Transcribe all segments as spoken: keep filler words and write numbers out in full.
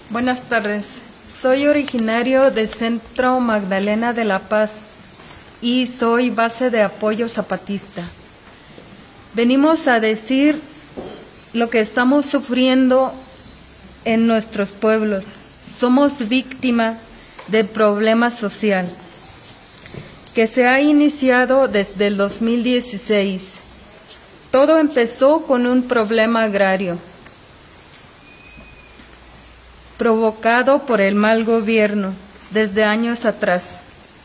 Buenas tardes. Soy originario del Centro Magdalena de La Paz y soy base de apoyo zapatista. Venimos a decir lo que estamos sufriendo en nuestros pueblos. Somos víctimas del problema social que se ha iniciado desde el dos mil dieciséis. Todo empezó con un problema agrario provocado por el mal gobierno desde años atrás.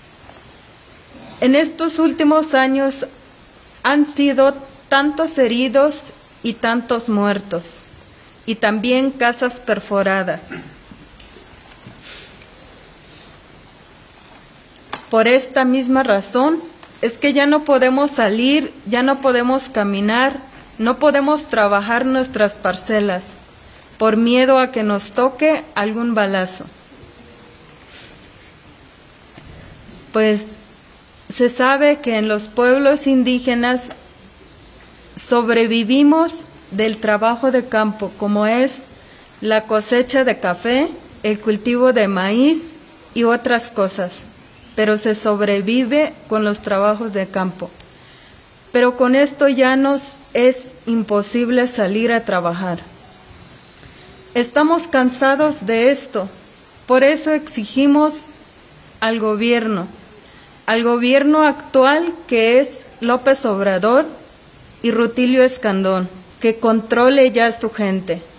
En estos últimos años han sido tantos heridos y tantos muertos, y también casas perforadas. Por esta misma razón es que ya no podemos salir, ya no podemos caminar, no podemos trabajar nuestras parcelas, por miedo a que nos toque algún balazo. Pues se sabe que en los pueblos indígenas sobrevivimos del trabajo de campo, como es la cosecha de café, el cultivo de maíz y otras cosas, pero se sobrevive con los trabajos de campo. Pero con esto ya nos es imposible salir a trabajar. Estamos cansados de esto, por eso exigimos al gobierno, al gobierno actual que es López Obrador y Rutilio Escandón, que controle ya a su gente.